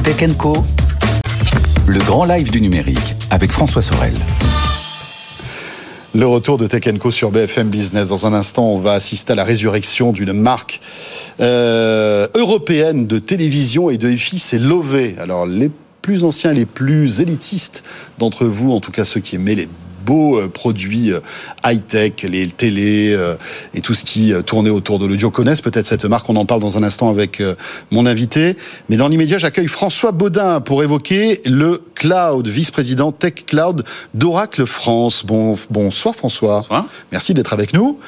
Tech & Co, le grand live du numérique avec François Sorel. Le retour de Tech & Co sur BFM Business. Dans un instant, on va assister à la résurrection d'une marque européenne de télévision et de hi-fi, c'est Lové. Alors, les plus anciens, les plus élitistes d'entre vous, en tout cas ceux qui aimaient les beaux produits high-tech, les télés et tout ce qui tournait autour de l'audio connaissent peut-être cette marque. On en parle dans un instant avec mon invité. Mais dans l'immédiat, j'accueille François Baudin pour évoquer le cloud, vice-président Tech Cloud d'Oracle France. Bonsoir François. Bonsoir. Merci d'être avec nous.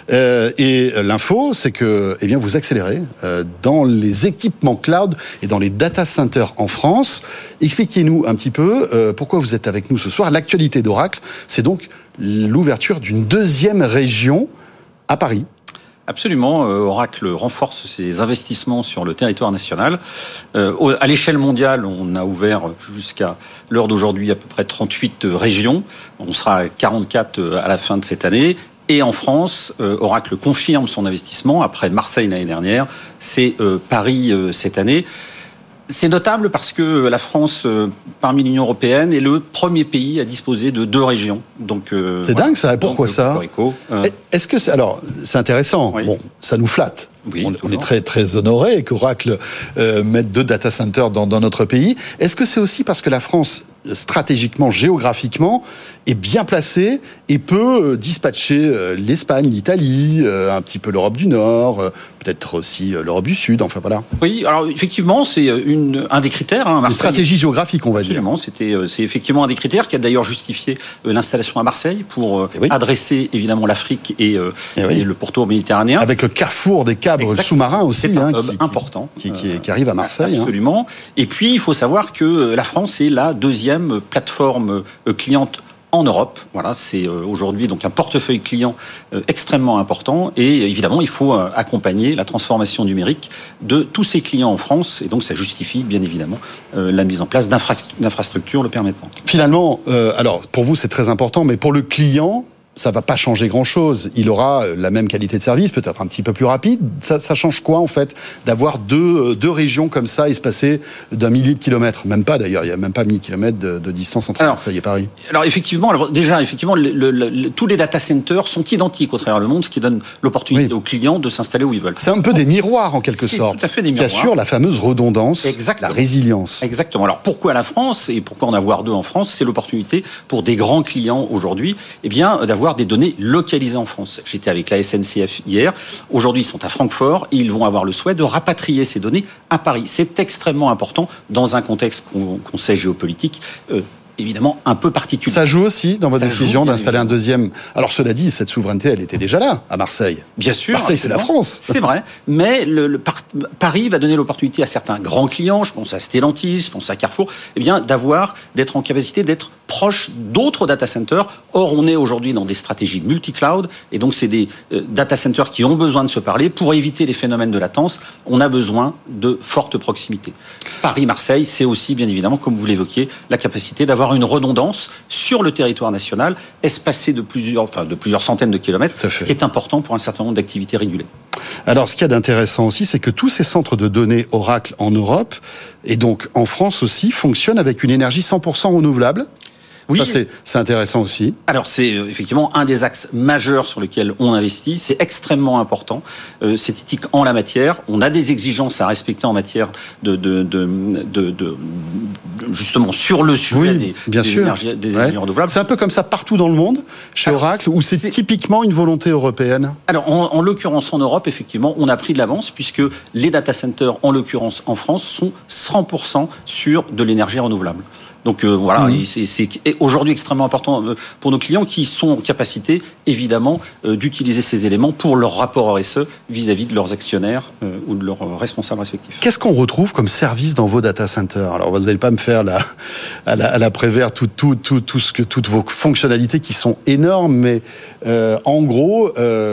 Et l'info, c'est que vous accélérez dans les équipements cloud et dans les data centers en France. Expliquez-nous un petit peu pourquoi vous êtes avec nous ce soir. L'actualité d'Oracle, c'est donc l'ouverture d'une deuxième région à Paris. Absolument. Oracle renforce ses investissements sur le territoire national. À l'échelle mondiale, on a ouvert jusqu'à l'heure d'aujourd'hui à peu près 38 régions. On sera à 44 à la fin de cette année. Et en France, Oracle confirme son investissement. Après Marseille l'année dernière, c'est Paris cette année. C'est notable parce que la France, parmi l'Union européenne, est le premier pays à disposer de 2 régions. Donc, c'est dingue ça. Pourquoi ça Est-ce que c'est intéressant. Oui. Bon, ça nous flatte. Oui, on est très très honoré qu'Oracle mette 2 data centers dans notre pays. Est-ce que c'est aussi parce que la France, stratégiquement, géographiquement, est bien placée et peut dispatcher l'Espagne, l'Italie, un petit peu l'Europe du Nord, peut-être aussi l'Europe du Sud, enfin voilà. Oui, alors effectivement, c'est un des critères. Une stratégie géographique, on va dire. Absolument, c'est effectivement un des critères qui a d'ailleurs justifié l'installation à Marseille pour adresser évidemment l'Afrique et le pourtour méditerranéen. Avec le carrefour des câbles sous-marins aussi. C'est un hub important. Qui arrive à Marseille. Absolument. Et puis, il faut savoir que la France est la 2e plateforme cliente en Europe. Voilà, c'est aujourd'hui donc un portefeuille client extrêmement important et évidemment il faut accompagner la transformation numérique de tous ces clients en France et donc ça justifie bien évidemment la mise en place d'infrastructures le permettant. Finalement, alors pour vous c'est très important, mais pour le client, ça va pas changer grand-chose. Il aura la même qualité de service, peut-être un petit peu plus rapide. Ça change quoi, en fait, d'avoir deux régions comme ça, espacées d'un millier de kilomètres? Même pas, d'ailleurs. Il y a même pas 1000 kilomètres de distance entre Marseille et Paris. Alors, effectivement, tous les data centers sont identiques au travers du monde, ce qui donne l'opportunité aux clients de s'installer où ils veulent. C'est un peu des miroirs, en quelque sorte. C'est tout à fait des miroirs. Qui assurent la fameuse redondance, la résilience. Exactement. Alors, pourquoi la France et pourquoi en avoir 2 en France? C'est l'opportunité pour des grands clients aujourd'hui, d'avoir des données localisées en France. J'étais avec la SNCF hier. Aujourd'hui, ils sont à Francfort et ils vont avoir le souhait de rapatrier ces données à Paris. C'est extrêmement important dans un contexte qu'on sait géopolitique. Évidemment un peu particulier. Ça joue aussi dans votre décision d'installer un deuxième. Alors cela dit, cette souveraineté, elle était déjà là à Marseille. Bien sûr. Marseille, c'est la France. C'est vrai, mais Paris va donner l'opportunité à certains grands clients, je pense à Stellantis, je pense à Carrefour, d'être en capacité d'être proche d'autres data centers. Or, on est aujourd'hui dans des stratégies multi-cloud, et donc c'est des data centers qui ont besoin de se parler. Pour éviter les phénomènes de latence, on a besoin de forte proximité. Paris-Marseille, c'est aussi, bien évidemment, comme vous l'évoquiez, la capacité d'avoir une redondance sur le territoire national, espacé de plusieurs centaines de kilomètres, ce qui est important pour un certain nombre d'activités régulées. Alors, ce qu'il y a d'intéressant aussi, c'est que tous ces centres de données Oracle en Europe, et donc en France aussi, fonctionnent avec une énergie 100% renouvelable. Oui. Ça, c'est intéressant aussi. Alors, c'est effectivement un des axes majeurs sur lesquels on investit. C'est extrêmement important. C'est éthique en la matière. On a des exigences à respecter en matière justement sur le sujet des énergies renouvelables. C'est un peu comme ça partout dans le monde, chez Oracle, ou c'est typiquement une volonté européenne? Alors, en l'occurrence, en Europe, effectivement, on a pris de l'avance puisque les data centers, en l'occurrence en France, sont 100% sur de l'énergie renouvelable. Donc c'est aujourd'hui extrêmement important pour nos clients qui sont en capacité, évidemment, d'utiliser ces éléments pour leur rapport RSE vis-à-vis de leurs actionnaires ou de leurs responsables respectifs. Qu'est-ce qu'on retrouve comme service dans vos data centers? Alors, vous n'allez pas me faire à la Prévert toutes vos fonctionnalités qui sont énormes, mais en gros,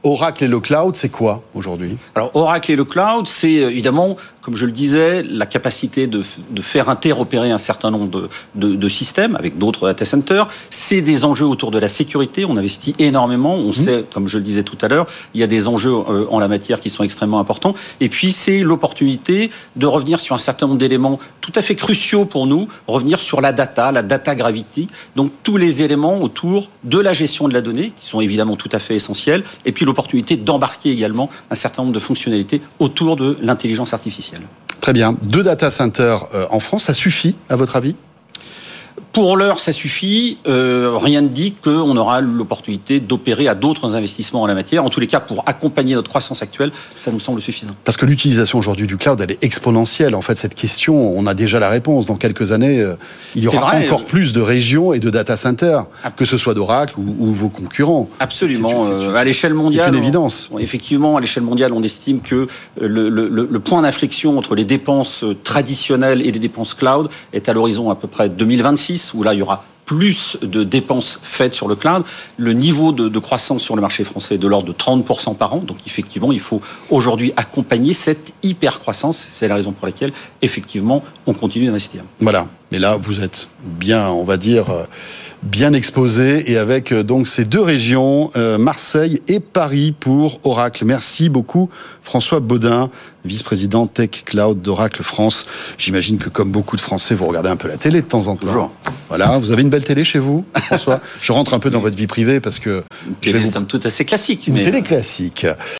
Oracle et le cloud, c'est quoi aujourd'hui ? Alors Oracle et le cloud, c'est évidemment, comme je le disais, la capacité de faire interopérer un certain nombre de systèmes avec d'autres data centers. C'est des enjeux autour de la sécurité. On investit énormément. On sait, comme je le disais tout à l'heure, il y a des enjeux en la matière qui sont extrêmement importants. Et puis c'est l'opportunité de revenir sur un certain nombre d'éléments tout à fait cruciaux pour nous, revenir sur la data gravity, donc tous les éléments autour de la gestion de la donnée, qui sont évidemment tout à fait essentiels, et puis l'opportunité d'embarquer également un certain nombre de fonctionnalités autour de l'intelligence artificielle. Très bien. 2 data centers en France, ça suffit à votre avis ? Pour l'heure, ça suffit. Rien ne dit qu'on aura l'opportunité d'opérer à d'autres investissements en la matière. En tous les cas, pour accompagner notre croissance actuelle, ça nous semble suffisant. Parce que l'utilisation aujourd'hui du cloud, elle est exponentielle. En fait, cette question, on a déjà la réponse. Dans quelques années, il y aura encore plus de régions et de data centers, que ce soit d'Oracle ou vos concurrents. Absolument. À l'échelle mondiale, c'est une évidence. Effectivement, à l'échelle mondiale, on estime que le point d'inflexion entre les dépenses traditionnelles et les dépenses cloud est à l'horizon à peu près 2026. Où là, il y aura plus de dépenses faites sur le cloud. Le niveau de croissance sur le marché français est de l'ordre de 30% par an. Donc, effectivement, il faut aujourd'hui accompagner cette hyper-croissance. C'est la raison pour laquelle, effectivement, on continue d'investir. Voilà. Mais là, vous êtes bien, on va dire, bien exposé. Et avec donc ces 2 régions, Marseille et Paris pour Oracle. Merci beaucoup, François Baudin, vice-président Tech Cloud d'Oracle France. J'imagine que comme beaucoup de Français, vous regardez un peu la télé de temps en temps. Toujours. Voilà, vous avez une belle télé chez vous, François ? Je rentre un peu dans votre vie privée parce que... Une télé, somme toute, assez classique. Une télé classique.